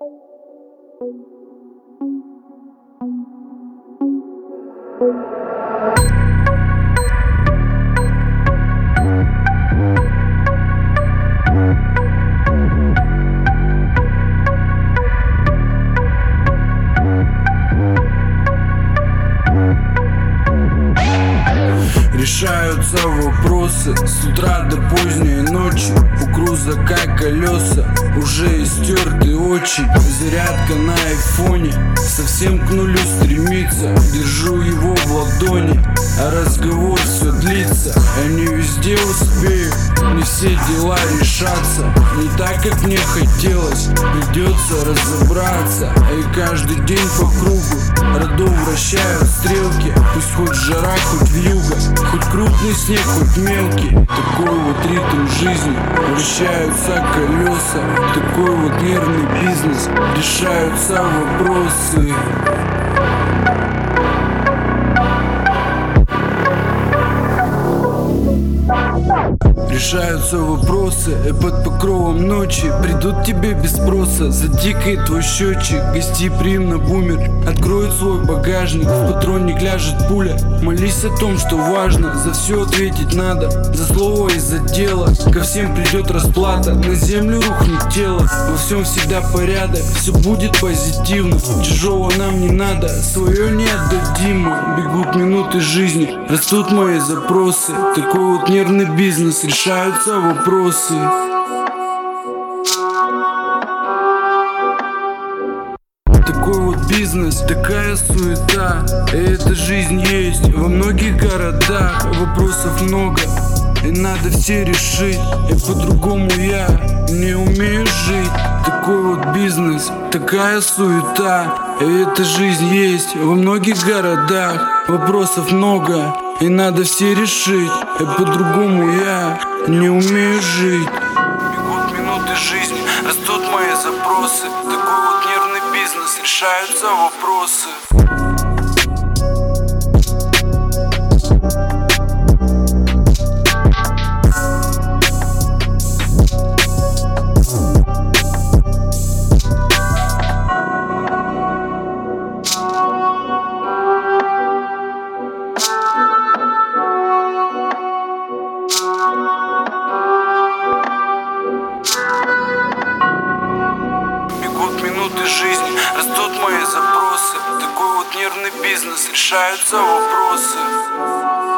Решаются вопросы с утра до поздней ночи. У крузака колеса уже истерты очень. Зарядка на айфоне совсем к нулю стремится. Держу его в ладони, а разговор все длится. Я не везде успею, не все дела решатся. Не так, как мне хотелось, придется разобраться. И каждый день по кругу родов вращают стрелки. Пусть хоть жара, хоть вьюга, хоть крупный снег, хоть мелкий. Такой вот ритм жизни, вращаются колеса. Такой вот нервный бизнес, решаются вопросы. Решаются вопросы, и под покровом ночи придут тебе без спроса. Затикает твой счетчик, гостеприимно бумер откроет свой багажник, в патронник ляжет пуля. Молись о том, что важно, за все ответить надо, за слово и за дело. Ко всем придет расплата, на землю рухнет тело. Во всем всегда порядок, все будет позитивно. Чужого нам не надо, свое не отдадим. Бегут минуты жизни, растут мои запросы. Такой вот нервный бизнес, решаются вопросы. Такой вот бизнес, такая суета. И эта жизнь есть во многих городах. Вопросов много, и надо все решить. И по-другому я не умею жить. Такой вот бизнес, такая суета. И эта жизнь есть во многих городах. Вопросов много, и надо все решить. И по-другому я не умею жить. Бегут минуты жизни, растут мои запросы. Такой вот нервный бизнес, решаются вопросы. Жизни, растут мои запросы. Такой вот нервный бизнес, решаются вопросы.